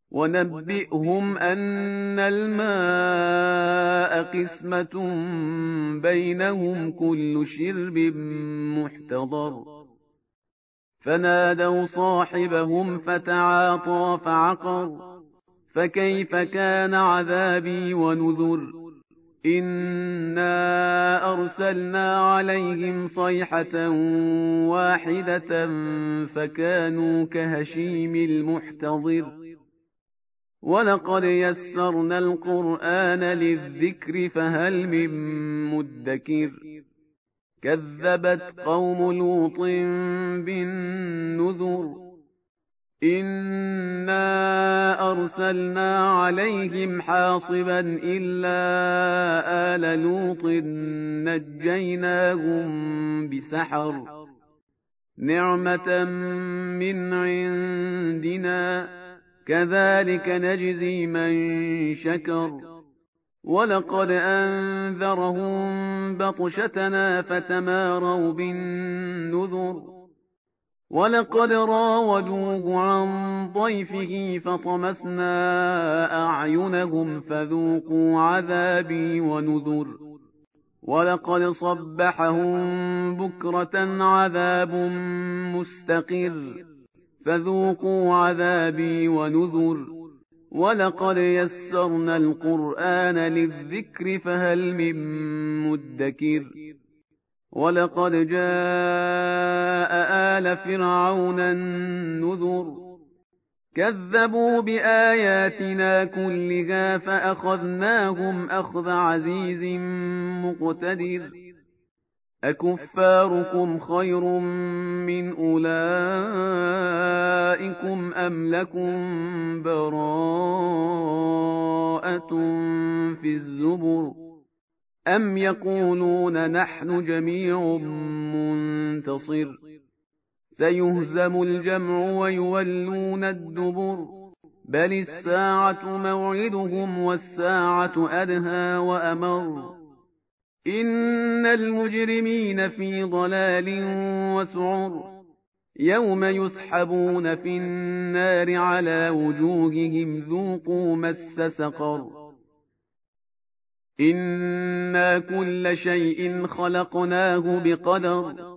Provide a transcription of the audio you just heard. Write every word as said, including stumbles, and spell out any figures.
ونبئهم أن الماء قسمة بينهم كل شرب محتضر فنادوا صاحبهم فتعاطى فعقر فكيف كان عذابي ونذر إنا أرسلنا عليهم صيحة واحدة فكانوا كهشيم المحتضر ولقد يسرنا القرآن للذكر فهل من مدكر كذبت قوم لوط بالنذر إنا أرسلنا عليهم حاصبا إلا آل لوط نجيناهم بسحر نعمة من عندنا كذلك نجزي من شكر ولقد أنذرهم بطشتنا فتماروا بالنذر ولقد راودوه عن ضيفه فطمسنا أعينهم فذوقوا عذابي ونذر ولقد صبحهم بكرة عذاب مستقر فذوقوا عذابي ونذر ولقد يسرنا القرآن للذكر فهل من مدكر ولقد جاء آل فرعون النذر كذبوا بآياتنا كلها فأخذناهم أخذ عزيز مقتدر أكفاركم خير من أولئكم أم لكم براءة في الزبر أم يقولون نحن جميع منتصر سيهزم الجمع ويولون الدبر بل الساعة موعدهم والساعة أدهى وأمر إن المجرمين في ضلال وسعر يوم يسحبون في النار على وجوههم ذوقوا مس سقر إنا كل شيء خلقناه بقدر